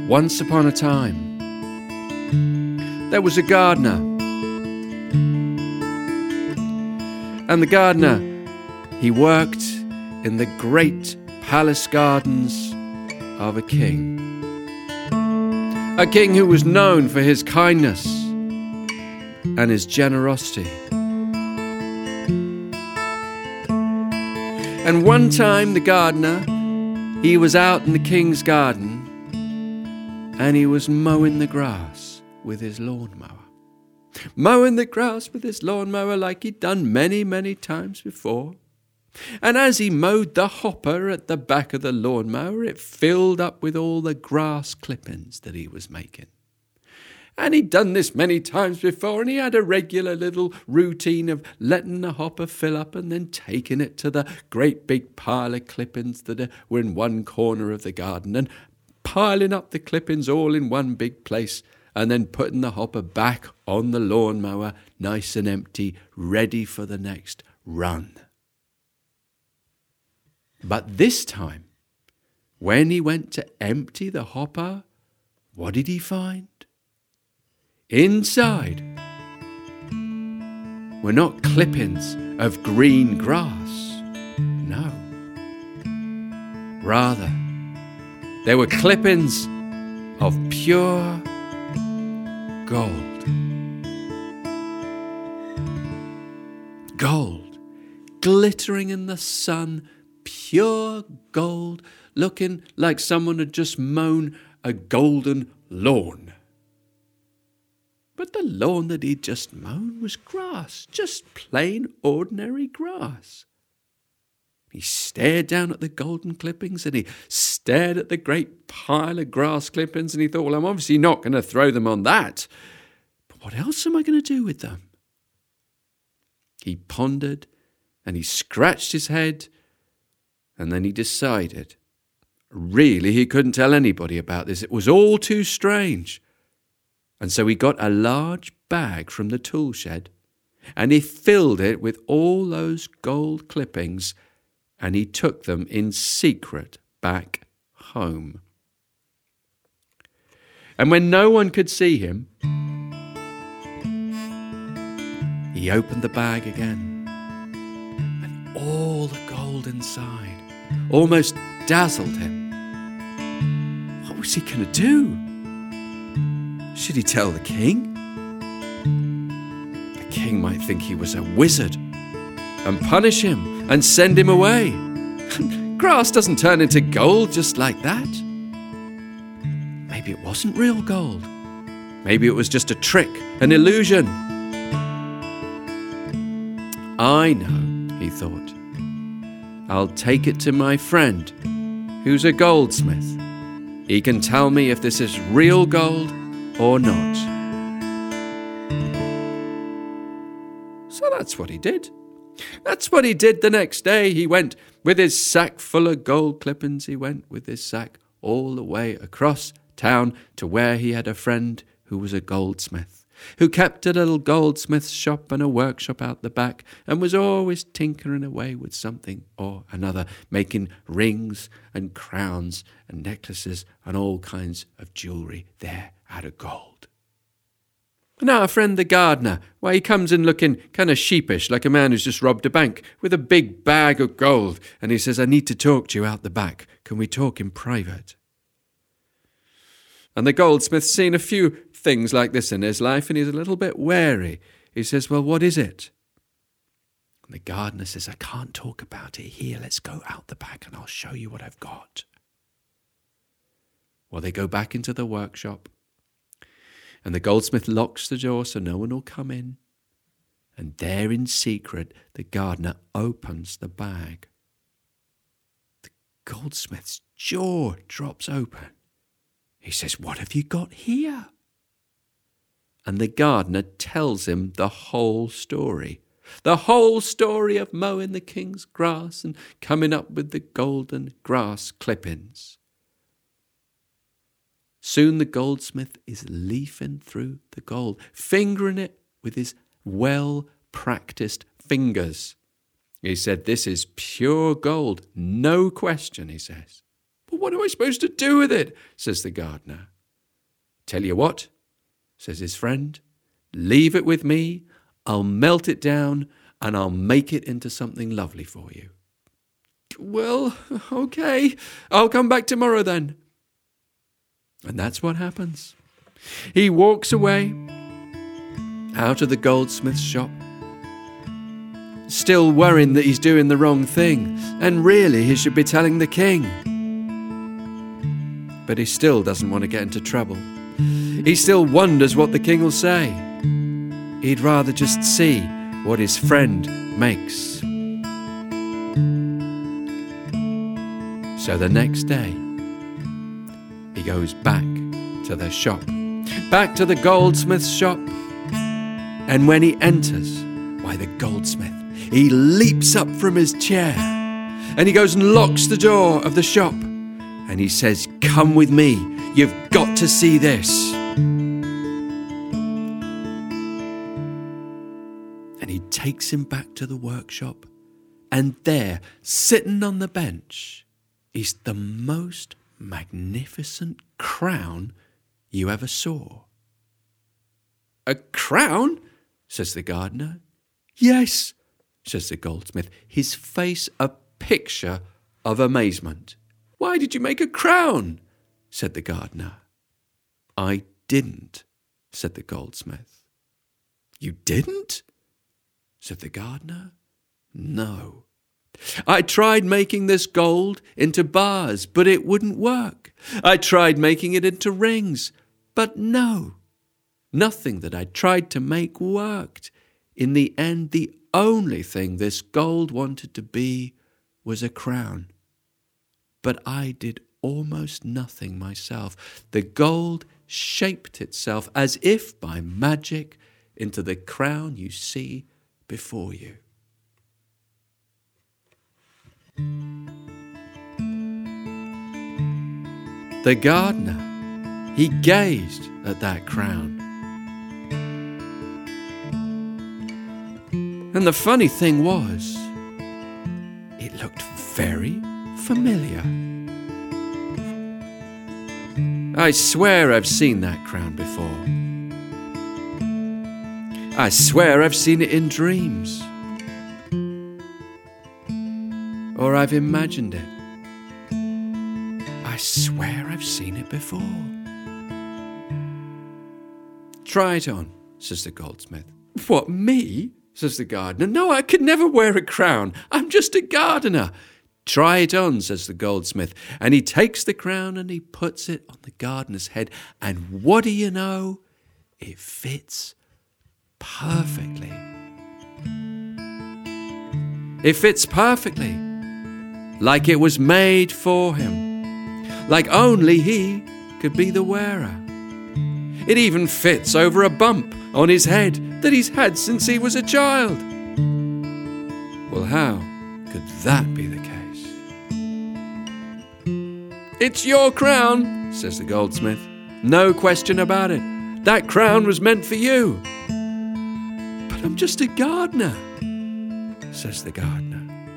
Once upon a time, there was a gardener. And the gardener, he worked in the great palace gardens of a king. A king who was known for his kindness and his generosity. And one time the gardener, he was out in the king's garden and he was mowing the grass with his lawnmower. Mowing the grass with his lawnmower like he'd done many, many times before. And as he mowed the hopper at the back of the lawnmower, it filled up with all the grass clippings that he was making. And he'd done this many times before, and he had a regular little routine of letting the hopper fill up and then taking it to the great big pile of clippings that were in one corner of the garden and piling up the clippings all in one big place and then putting the hopper back on the lawnmower, nice and empty, ready for the next run. But this time, when he went to empty the hopper, what did he find? Inside were not clippings of green grass, no. Rather, they were clippings of pure gold. Gold, glittering in the sun, pure gold, looking like someone had just mown a golden lawn. But the lawn that he'd just mown was grass, just plain ordinary grass. He stared down at the golden clippings and he stared at the great pile of grass clippings and he thought, well, I'm obviously not going to throw them on that. But what else am I going to do with them? He pondered and he scratched his head and then he decided, really, he couldn't tell anybody about this. It was all too strange. And so he got a large bag from the tool shed and he filled it with all those gold clippings and he took them in secret back home. And when no one could see him, he opened the bag again and all the gold inside almost dazzled him. What was he going to do? Should he tell the king? The king might think he was a wizard and punish him and send him away. Grass doesn't turn into gold just like that. Maybe it wasn't real gold. Maybe it was just a trick, an illusion. I know, he thought. I'll take it to my friend, who's a goldsmith. He can tell me if this is real gold or not. So that's what he did. That's what he did the next day. He went with his sack full of gold clippings. He went with his sack all the way across town to where he had a friend who was a goldsmith, who kept a little goldsmith's shop and a workshop out the back and was always tinkering away with something or another, making rings and crowns and necklaces and all kinds of jewellery there out of gold. Now our friend the gardener, he comes in looking kind of sheepish, like a man who's just robbed a bank, with a big bag of gold, and he says, I need to talk to you out the back. Can we talk in private? And the goldsmith's seen a few things like this in his life, and he's a little bit wary. He says, well, what is it? And the gardener says, I can't talk about it here. Let's go out the back and I'll show you what I've got. Well, they go back into the workshop, and the goldsmith locks the door so no one will come in. And there in secret, the gardener opens the bag. The goldsmith's jaw drops open. He says, what have you got here? And the gardener tells him the whole story. The whole story of mowing the king's grass and coming up with the golden grass clippings. Soon the goldsmith is leafing through the gold, fingering it with his well-practiced fingers. He said, this is pure gold, no question, he says. But what am I supposed to do with it? Says the gardener. "Tell you what," says his friend, "leave it with me. I'll melt it down and I'll make it into something lovely for you." "Well, okay, I'll come back tomorrow then." And that's what happens. He walks away out of the goldsmith's shop, still worrying that he's doing the wrong thing, and really he should be telling the king. But he still doesn't want to get into trouble. He still wonders what the king will say. He'd rather just see what his friend makes. So the next day, he goes back to the shop, back to the goldsmith's shop. And when he enters, why, the goldsmith, he leaps up from his chair and he goes and locks the door of the shop. And he says, "Come with me, you've got to see this." And he takes him back to the workshop, and there, sitting on the bench, is the most magnificent crown you ever saw. "A crown?" says the gardener. "Yes," says the goldsmith, his face a picture of amazement. "Why did you make a crown?" said the gardener. "I didn't," said the goldsmith. "You didn't?" said the gardener. "No. I tried making this gold into bars, but it wouldn't work. I tried making it into rings, but no. Nothing that I tried to make worked. In the end, the only thing this gold wanted to be was a crown. But I did almost nothing myself. The gold shaped itself as if by magic into the crown you see before you." The gardener, he gazed at that crown. And the funny thing was, it looked very familiar. "I swear I've seen that crown before. I swear I've seen it in dreams. Or I've imagined it. I swear I've seen it before." "Try it on," says the goldsmith. "What, me?" says the gardener. "No, I could never wear a crown. I'm just a gardener." "Try it on," says the goldsmith. And he takes the crown and he puts it on the gardener's head. And what do you know? It fits perfectly. It fits perfectly, like it was made for him, like only he could be the wearer. It even fits over a bump on his head that he's had since he was a child. Well, how could that be the case? "It's your crown," says the goldsmith. "No question about it. That crown was meant for you." "But I'm just a gardener," says the gardener.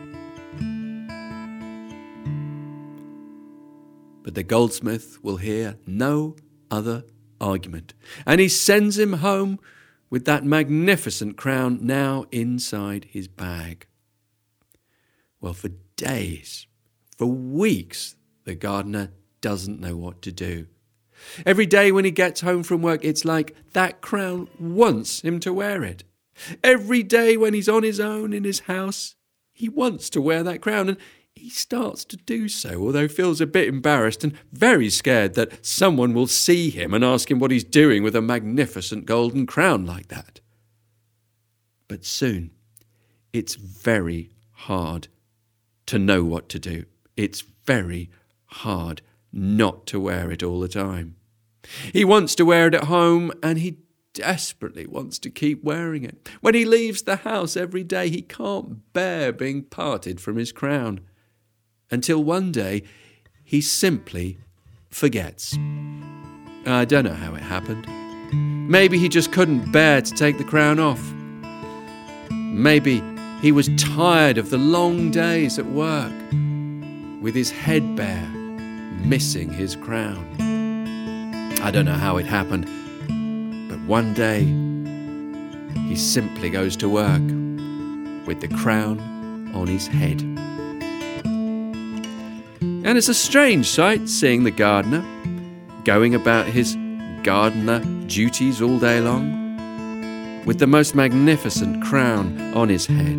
But the goldsmith will hear no other argument, and he sends him home with that magnificent crown now inside his bag. Well, for days, for weeks, the gardener doesn't know what to do. Every day when he gets home from work, it's like that crown wants him to wear it. Every day when he's on his own in his house, he wants to wear that crown, and he starts to do so, although feels a bit embarrassed and very scared that someone will see him and ask him what he's doing with a magnificent golden crown like that. But soon, it's very hard to know what to do. It's very hard not to wear it all the time. He wants to wear it at home, and he desperately wants to keep wearing it. When he leaves the house every day, he can't bear being parted from his crown. Until one day, he simply forgets. I don't know how it happened. Maybe he just couldn't bear to take the crown off. Maybe he was tired of the long days at work, with his head bare, missing his crown. I don't know how it happened, but one day he simply goes to work with the crown on his head. And it's a strange sight seeing the gardener going about his gardener duties all day long with the most magnificent crown on his head.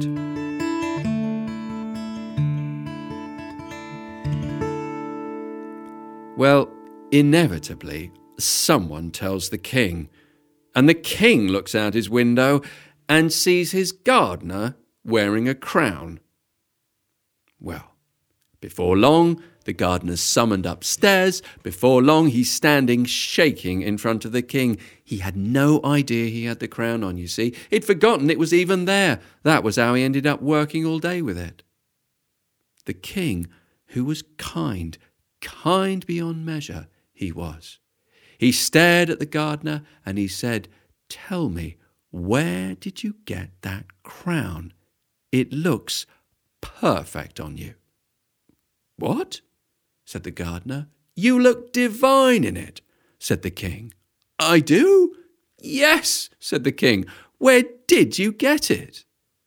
Well, inevitably, someone tells the king, and the king looks out his window and sees his gardener wearing a crown. Well, before long, the gardener's summoned upstairs. Before long, he's standing shaking in front of the king. He had no idea he had the crown on, you see. He'd forgotten it was even there. That was how he ended up working all day with it. The king, who was kind beyond measure, he was. He stared at the gardener and he said, "Tell me, where did you get that crown? It looks perfect on you." "What?" said the gardener. "You look divine in it," said the king. "I do?" "Yes," said the king. "Where did you get it?"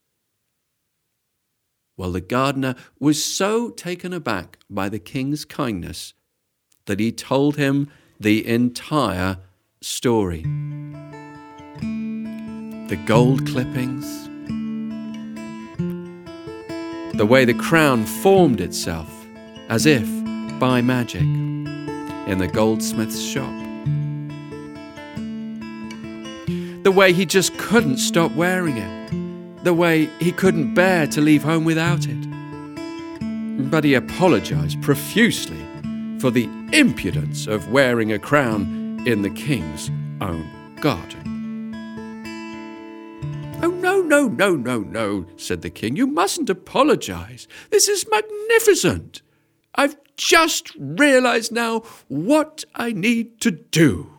Well, the gardener was so taken aback by the king's kindness that he told him the entire story. The gold clippings, the way the crown formed itself as if by magic in the goldsmith's shop, the way he just couldn't stop wearing it, the way he couldn't bear to leave home without it. But he apologized profusely for the impudence of wearing a crown in the king's own garden. "Oh, no, said the king. "You mustn't apologize. This is magnificent. I've just realized now what I need to do."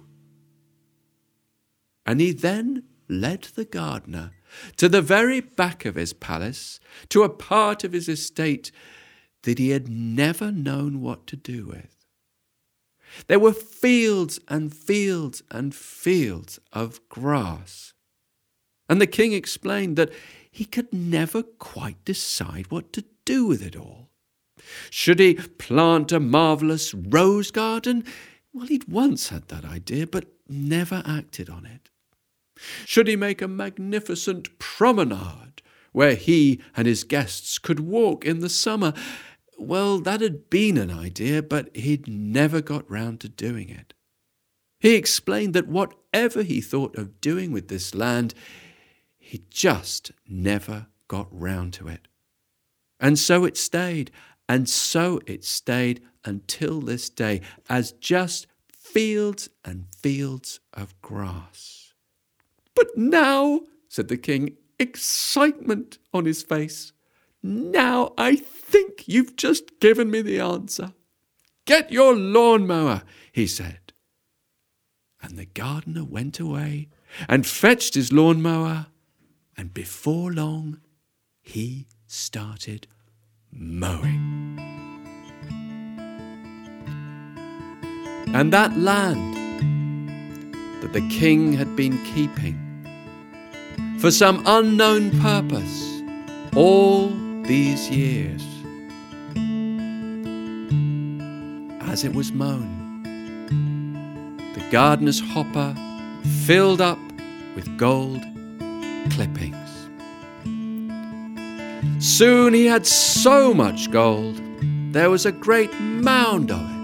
And he then led the gardener to the very back of his palace, to a part of his estate that he had never known what to do with. There were fields and fields and fields of grass. And the king explained that he could never quite decide what to do with it all. Should he plant a marvellous rose garden? Well, he'd once had that idea, but never acted on it. Should he make a magnificent promenade where he and his guests could walk in the summer? Well, that had been an idea, but he'd never got round to doing it. He explained that whatever he thought of doing with this land, he just never got round to it. And so it stayed, and so it stayed until this day, as just fields and fields of grass. "But now," said the king, excitement on his face, "now I think you've just given me the answer. Get your lawnmower," he said. And the gardener went away and fetched his lawnmower, and before long he started mowing. And that land that the king had been keeping for some unknown purpose all these years, as it was mown, the gardener's hopper filled up with gold clippings. Soon he had so much gold, there was a great mound of it.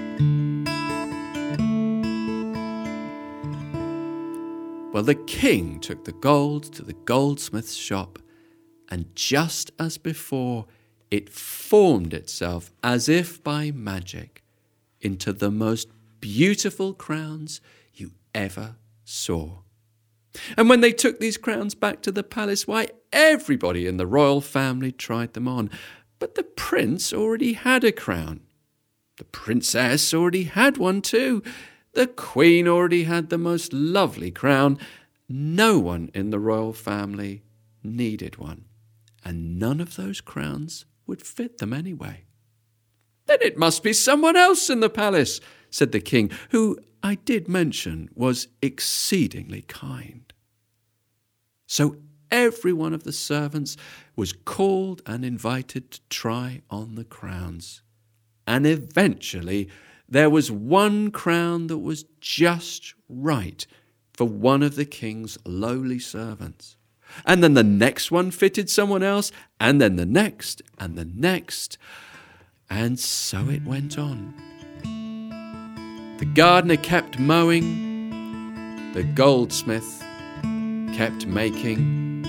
Well, the king took the gold to the goldsmith's shop, and just as before, it formed itself as if by magic into the most beautiful crowns you ever saw. And when they took these crowns back to the palace, why, everybody in the royal family tried them on. But the prince already had a crown. The princess already had one too. The queen already had the most lovely crown. No one in the royal family needed one, and none of those crowns would fit them anyway. "Then it must be someone else in the palace," said the king, who I did mention was exceedingly kind. So every one of the servants was called and invited to try on the crowns. And eventually there was one crown that was just right for one of the king's lowly servants. And then the next one fitted someone else, and then the next, and the next. And so it went on. The gardener kept mowing, the goldsmith kept making,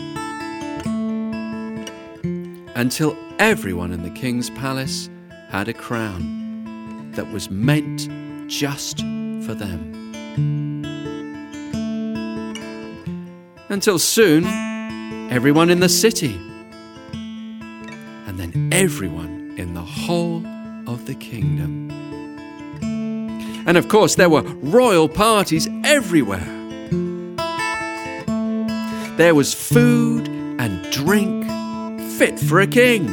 until everyone in the king's palace had a crown that was meant just for them. Until soon, everyone in the city, and then everyone in the whole of the kingdom. And of course, there were royal parties everywhere. There was food and drink fit for a king.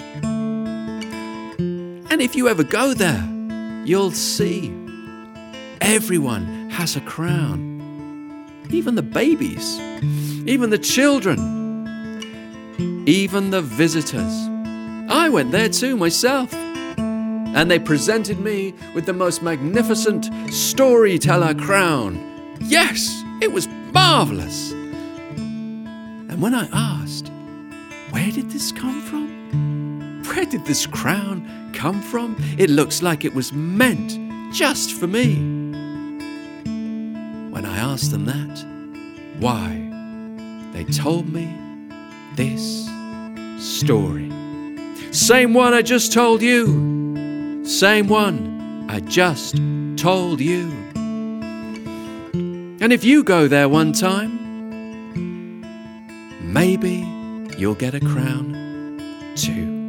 And if you ever go there, you'll see everyone has a crown. Even the babies, even the children, even the visitors. I went there too myself. And they presented me with the most magnificent storyteller crown. Yes, it was marvelous. And when I asked, where did this come from? Where did this crown come from? It looks like it was meant just for me. When I asked them that, why, they told me this story. Same one I just told you. Same one I just told you. And if you go there one time, maybe you'll get a crown too.